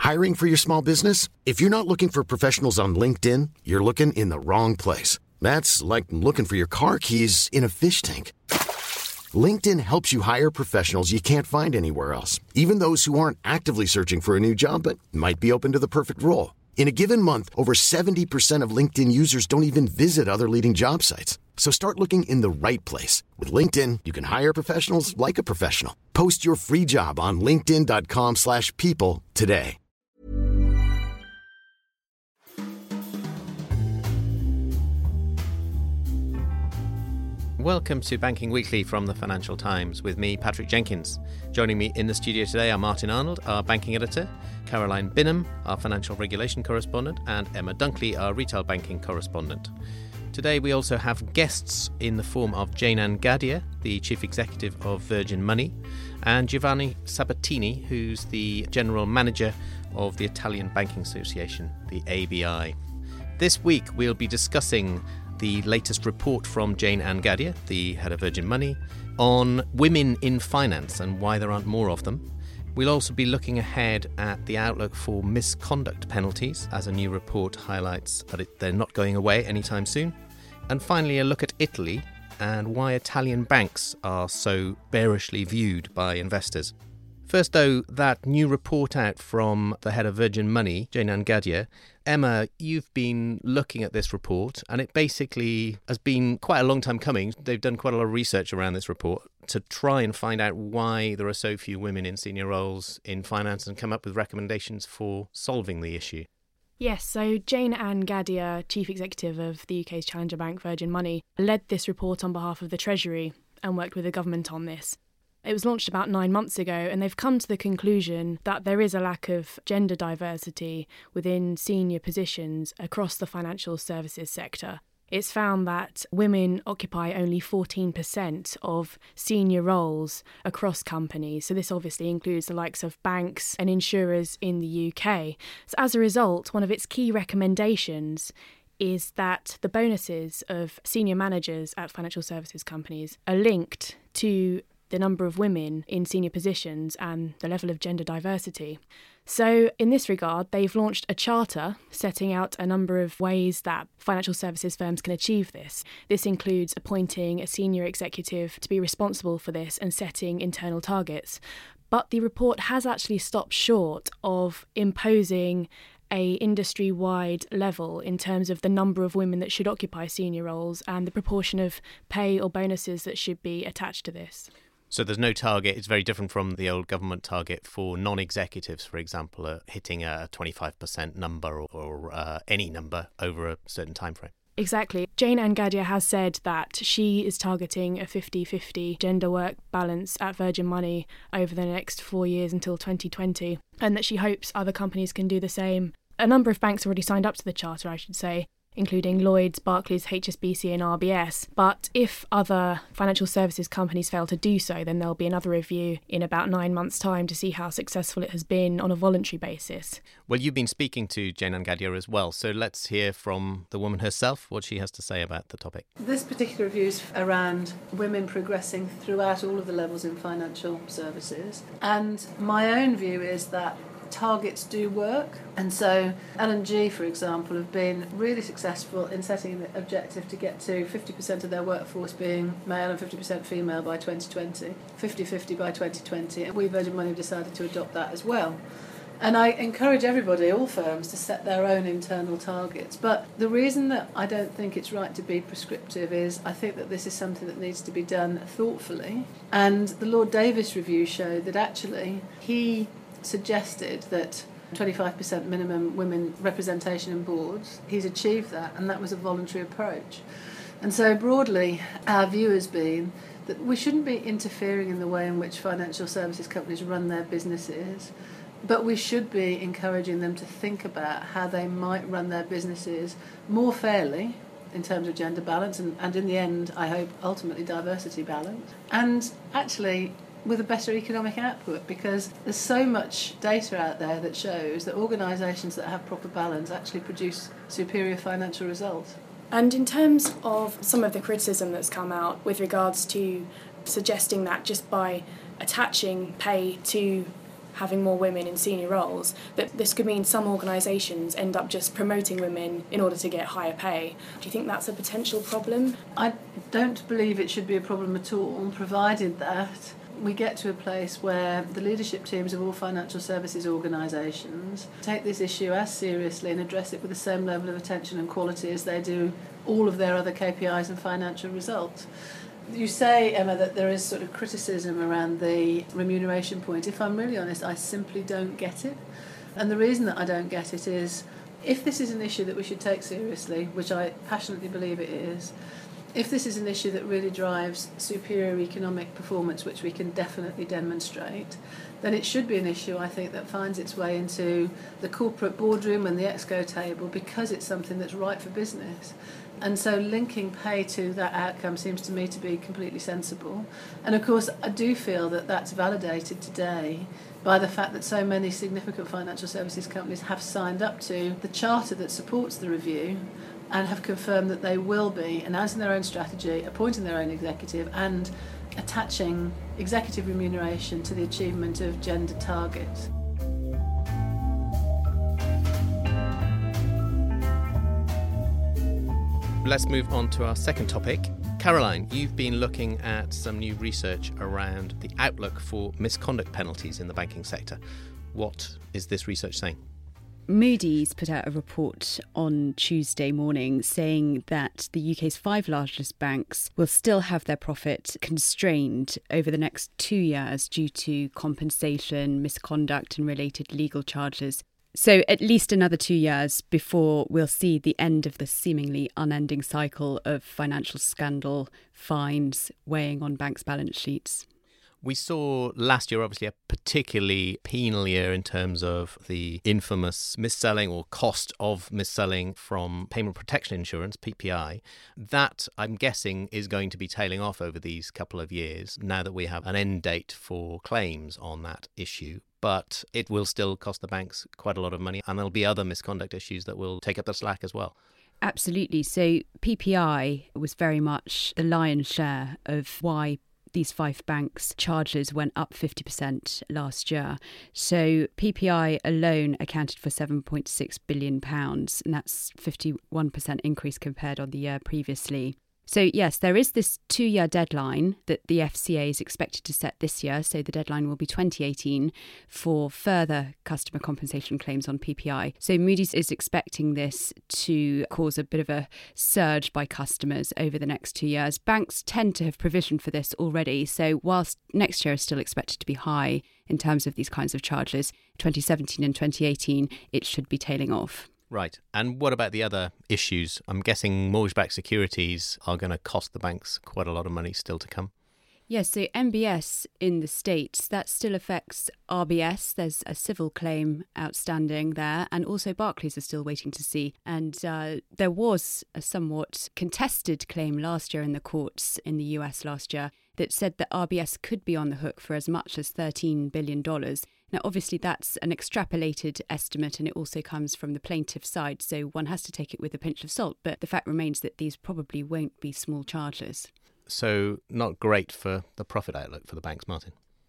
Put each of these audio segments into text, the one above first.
Hiring for your small business? If you're not looking for professionals on LinkedIn, you're looking in the wrong place. That's like looking for your car keys in a fish tank. LinkedIn helps you hire professionals you can't find anywhere else, even those who aren't actively searching for a new job but might be open to the perfect role. In a given month, over 70% of LinkedIn users don't even visit other leading job sites. So start looking in the right place. With LinkedIn, you can hire professionals like a professional. Post your free job on linkedin.com/people today. Welcome to Banking Weekly from the Financial Times with me, Patrick Jenkins. Joining me in the studio today are Martin Arnold, our banking editor, Caroline Binham, our financial regulation correspondent, and Emma Dunkley, our retail banking correspondent. Today we also have guests in the form of Jayne Gadhia, the chief executive of Virgin Money, and Giovanni Sabatini, who's the general manager of the Italian Banking Association, the ABI. This week we'll be discussing the latest report from Jayne Gadhia, the head of Virgin Money, on women in finance and why there aren't more of them. We'll also be looking ahead at the outlook for misconduct penalties, as a new report highlights that they're not going away anytime soon. And finally, a look at Italy and why Italian banks are so bearishly viewed by investors. First, though, that new report out from the head of Virgin Money, Jayne Gadhia. Emma, you've been looking at this report, and it basically has been quite a long time coming. They've done quite a lot of research around this report to try and find out why there are so few women in senior roles in finance and come up with recommendations for solving the issue. Yes, so Jayne Gadhia, Chief Executive of the UK's challenger bank Virgin Money, led this report on behalf of the Treasury and worked with the government on this. It was launched about 9 months ago, and they've come to the conclusion that there is a lack of gender diversity within senior positions across the financial services sector. It's found that women occupy only 14% of senior roles across companies. So this obviously includes the likes of banks and insurers in the UK. So as a result, one of its key recommendations is that the bonuses of senior managers at financial services companies are linked to the number of women in senior positions and the level of gender diversity. So in this regard, they've launched a charter setting out a number of ways that financial services firms can achieve this. This includes appointing a senior executive to be responsible for this and setting internal targets. But the report has actually stopped short of imposing a industry-wide level in terms of the number of women that should occupy senior roles and the proportion of pay or bonuses that should be attached to this. So there's no target. It's very different from the old government target for non-executives, for example, hitting a 25% number or any number over a certain time frame. Exactly. Jayne Gadhia has said that she is targeting a 50-50 gender work balance at Virgin Money over the next 4 years until 2020, and that she hopes other companies can do the same. A number of banks already signed up to the charter, I should say, including Lloyds, Barclays, HSBC and RBS. But if other financial services companies fail to do so, then there'll be another review in about 9 months' time to see how successful it has been on a voluntary basis. Well, you've been speaking to Jayne Gadhia as well, so let's hear from the woman herself what she has to say about the topic. This particular review is around women progressing throughout all of the levels in financial services. And my own view is that targets do work, and so L&G, for example, have been really successful in setting the objective to get to 50% of their workforce being male and 50% female by 2020, 50-50 by 2020, and we Virgin Money have decided to adopt that as well. And I encourage everybody, all firms, to set their own internal targets. But the reason that I don't think it's right to be prescriptive is I think that this is something that needs to be done thoughtfully. And the Lord Davis review showed that actually he suggested that 25% minimum women representation in boards. He's achieved that, and that was a voluntary approach. And so broadly, our view has been that we shouldn't be interfering in the way in which financial services companies run their businesses, but we should be encouraging them to think about how they might run their businesses more fairly in terms of gender balance and in the end, I hope, ultimately diversity balance. And actually with a better economic output, because there's so much data out there that shows that organisations that have proper balance actually produce superior financial results. And in terms of some of the criticism that's come out with regards to suggesting that just by attaching pay to having more women in senior roles, that this could mean some organisations end up just promoting women in order to get higher pay. Do you think that's a potential problem? I don't believe it should be a problem at all, provided that we get to a place where the leadership teams of all financial services organisations take this issue as seriously and address it with the same level of attention and quality as they do all of their other KPIs and financial results. You say, Emma, that there is sort of criticism around the remuneration point. If I'm really honest, I simply don't get it. And the reason that I don't get it is, if this is an issue that we should take seriously, which I passionately believe it is, if this is an issue that really drives superior economic performance, which we can definitely demonstrate, then it should be an issue, I think, that finds its way into the corporate boardroom and the exco table, because it's something that's right for business. And so linking pay to that outcome seems to me to be completely sensible. And of course, I do feel that that's validated today by the fact that so many significant financial services companies have signed up to the charter that supports the review and have confirmed that they will be announcing their own strategy, appointing their own executive, and attaching executive remuneration to the achievement of gender targets. Let's move on to our second topic. Caroline, you've been looking at some new research around the outlook for misconduct penalties in the banking sector. What is this research saying? Moody's put out a report on Tuesday morning saying that the UK's 5 largest banks will still have their profit constrained over the next 2 years due to compensation, misconduct and related legal charges. So at least another 2 years before we'll see the end of the seemingly unending cycle of financial scandal, fines weighing on banks' balance sheets. We saw last year, obviously, a particularly penal year in terms of the infamous mis-selling or cost of mis-selling from payment protection insurance, PPI. That, I'm guessing, is going to be tailing off over these couple of years now that we have an end date for claims on that issue. But it will still cost the banks quite a lot of money, and there'll be other misconduct issues that will take up the slack as well. Absolutely. So PPI was very much the lion's share of why these 5 banks' charges went up 50% last year. So PPI alone accounted for £7.6 billion, and that's 51% increase compared on the year previously. So yes, there is this 2-year deadline that the FCA is expected to set this year. So the deadline will be 2018 for further customer compensation claims on PPI. So Moody's is expecting this to cause a bit of a surge by customers over the next 2 years. Banks tend to have provisioned for this already. So whilst next year is still expected to be high in terms of these kinds of charges, 2017 and 2018, it should be tailing off. Right. And what about the other issues? I'm guessing mortgage-backed securities are going to cost the banks quite a lot of money still to come. Yes, so MBS in the States, that still affects RBS. There's a civil claim outstanding there, and also Barclays are still waiting to see. And there was a somewhat contested claim last year in the courts in the US last year that said that RBS could be on the hook for as much as $13 billion. Now, obviously, that's an extrapolated estimate, and it also comes from the plaintiff's side, so one has to take it with a pinch of salt. But the fact remains that these probably won't be small charges. So not great for the profit outlook for the banks, Martin.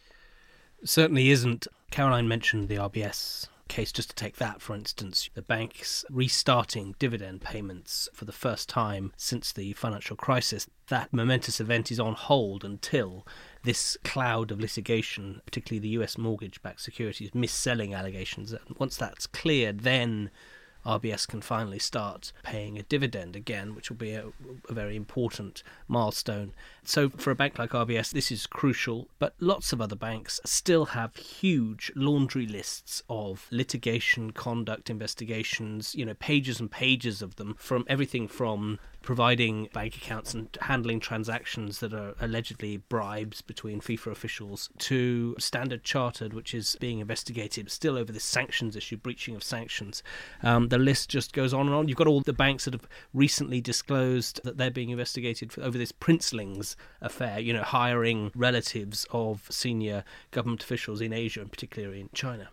Certainly isn't. Caroline mentioned the RBS case. Just to take that, for instance, the bank's restarting dividend payments for the first time since the financial crisis. That momentous event is on hold until this cloud of litigation, particularly the US mortgage-backed securities mis-selling allegations, once that's cleared, then RBS can finally start paying a dividend again, which will be a very important milestone. So for a bank like RBS, this is crucial, but lots of other banks still have huge laundry lists of litigation, conduct investigations, pages and pages of them, from everything from providing bank accounts and handling transactions that are allegedly bribes between FIFA officials to Standard Chartered, which is being investigated still over this sanctions issue, breaching of sanctions. The list just goes on and on. You've got all the banks that have recently disclosed that they're being investigated over this Princelings affair, hiring relatives of senior government officials in Asia and particularly in China.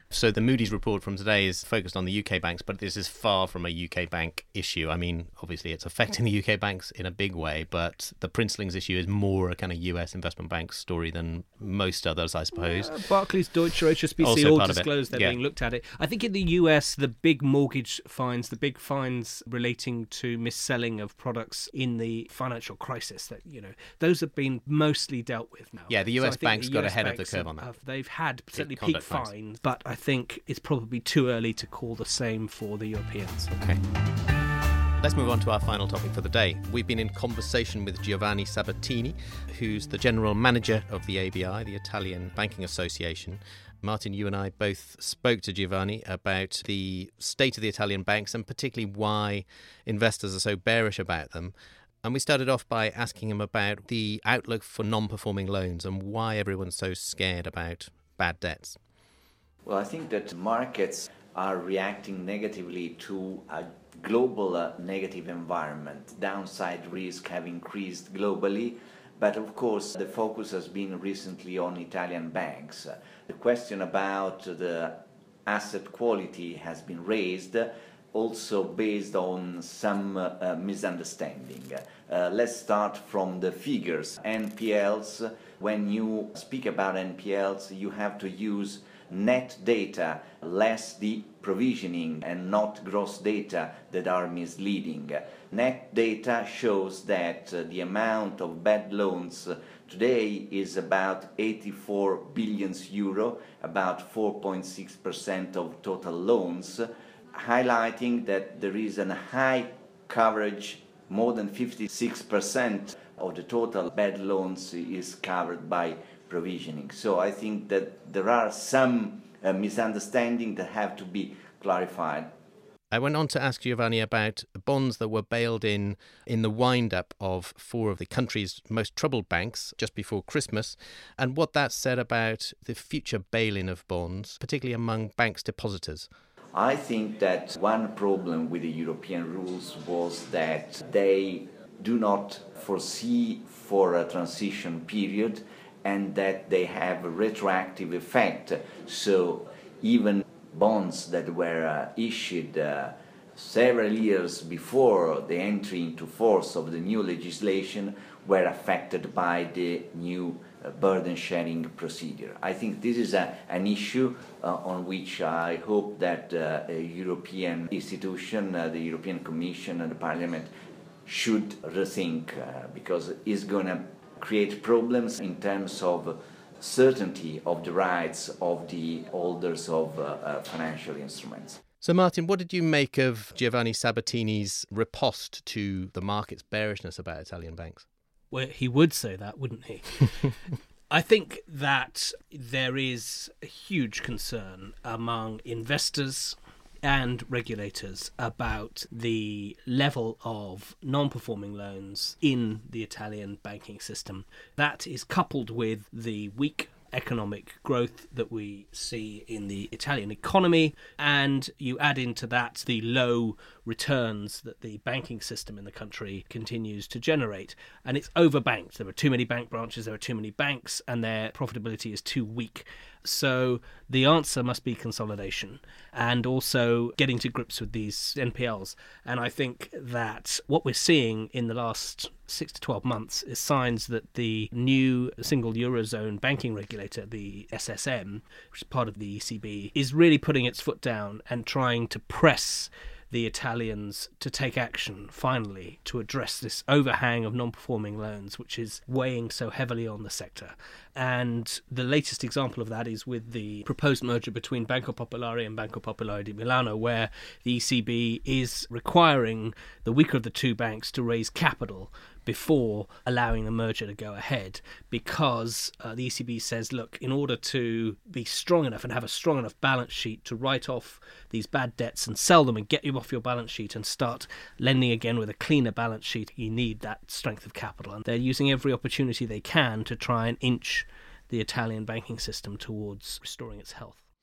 So the Moody's report from today is focused on the UK banks, but this is far from a UK bank issue. I mean, obviously it's affecting the UK banks in a big way, but the Princelings issue is more a kind of US investment bank story than most others, I suppose. Barclays, Deutsche, HSBC Also all part of it. disclosed they're Yeah. being looked at it. I think in the US, the big mortgage fines, the big fines relating to mis-selling of products in the financial crisis, that those have been mostly dealt with now. Yeah, the So I US think banks the got US ahead of the banks curve on that. They've had certainly conduct peak fines. fines, but I think it's probably too early to call the same for the Europeans. Okay. Let's move on to our final topic for the day. We've been in conversation with Giovanni Sabatini, who's the general manager of the ABI, the Italian Banking Association. Martin, you and I both spoke to Giovanni about the state of the Italian banks and particularly why investors are so bearish about them. And we started off by asking him about the outlook for non-performing loans and why everyone's so scared about bad debts. Well, I think that markets are reacting negatively to a global negative environment. Downside risk have increased globally, but of course the focus has been recently on Italian banks. The question about the asset quality has been raised, also based on some misunderstanding. Let's start from the figures. NPLs, when you speak about NPLs, you have to use net data less the provisioning and not gross data that are misleading. Net data shows that the amount of bad loans today is about 84 billion euro, about 4.6% of total loans, highlighting that there is a high coverage. More than 56% of the total bad loans is covered by provisioning. So I think that there are some misunderstandings that have to be clarified. I went on to ask Giovanni about bonds that were bailed in the wind-up of four of the country's most troubled banks just before Christmas, and what that said about the future bail-in of bonds, particularly among banks' depositors. I think that one problem with the European rules was that they do not foresee for a transition period and that they have a retroactive effect. So even bonds that were issued several years before the entry into force of the new legislation were affected by the new burden-sharing procedure. I think this is an issue on which I hope that a European institution, the European Commission and the Parliament should rethink because it's going to create problems in terms of certainty of the rights of the holders of financial instruments. So, Martin, what did you make of Giovanni Sabatini's riposte to the market's bearishness about Italian banks? Well, he would say that, wouldn't he? I think that there is a huge concern among investors and regulators about the level of non-performing loans in the Italian banking system. That is coupled with the weak economic growth that we see in the Italian economy, and you add into that the low returns that the banking system in the country continues to generate. And it's overbanked. There are too many bank branches, there are too many banks, and their profitability is too weak. So the answer must be consolidation and also getting to grips with these NPLs. And I think that what we're seeing in the last 6 to 12 months is signs that the new single Eurozone banking regulator, the SSM, which is part of the ECB, is really putting its foot down and trying to press the Italians to take action, finally, to address this overhang of non-performing loans, which is weighing so heavily on the sector. And the latest example of that is with the proposed merger between Banco Popolare and Banco Popolare di Milano, where the ECB is requiring the weaker of the two banks to raise capital before allowing the merger to go ahead, because the ECB says, look, in order to be strong enough and have a strong enough balance sheet to write off these bad debts and sell them and get you off your balance sheet and start lending again with a cleaner balance sheet, you need that strength of capital. And they're using every opportunity they can to try and inch the Italian banking system towards restoring its health.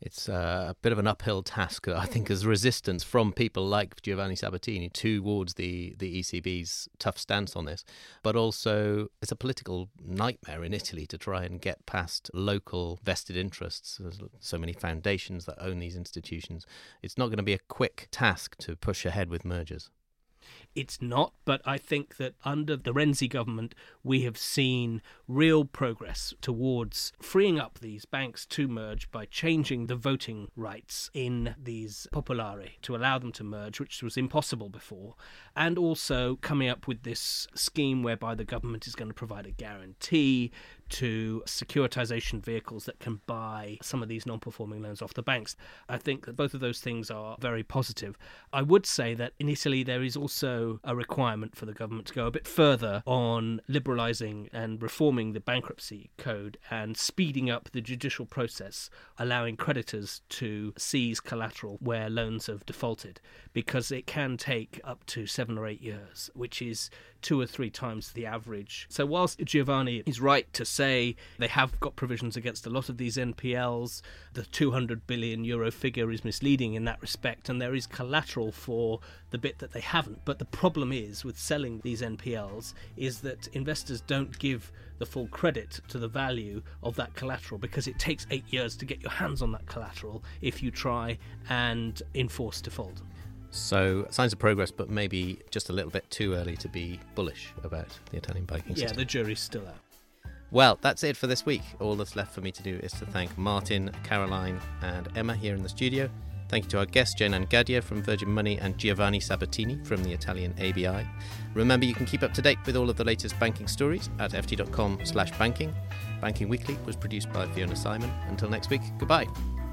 It's a bit of an uphill task, I think, as resistance from people like Giovanni Sabatini towards the ECB's tough stance on this. But also, it's a political nightmare in Italy to try and get past local vested interests. There's so many foundations that own these institutions. It's not going to be a quick task to push ahead with mergers. It's not, but I think that under the Renzi government, we have seen real progress towards freeing up these banks to merge by changing the voting rights in these popolari to allow them to merge, which was impossible before, and also coming up with this scheme whereby the government is going to provide a guarantee to securitization vehicles that can buy some of these non-performing loans off the banks. I think that both of those things are very positive. I would say that in Italy there is also a requirement for the government to go a bit further on liberalising and reforming the bankruptcy code and speeding up the judicial process, allowing creditors to seize collateral where loans have defaulted, because it can take up to 7 or 8 years, which is 2 or 3 times the average. So whilst Giovanni is right to say they have got provisions against a lot of these NPLs, the €200 billion figure is misleading in that respect, and there is collateral for the bit that they haven't. But the problem is with selling these NPLs is that investors don't give the full credit to the value of that collateral, because it takes 8 years to get your hands on that collateral if you try and enforce default. So signs of progress, but maybe just a little bit too early to be bullish about the Italian banking system. Yeah, the jury's still out. Well, that's it for this week. All that's left for me to do is to thank Martin, Caroline and Emma here in the studio. Thank you to our guests, Jayne-Ann Gadhia from Virgin Money and Giovanni Sabatini from the Italian ABI. Remember, you can keep up to date with all of the latest banking stories at ft.com/banking. Banking Weekly was produced by Fiona Simon. Until next week, goodbye.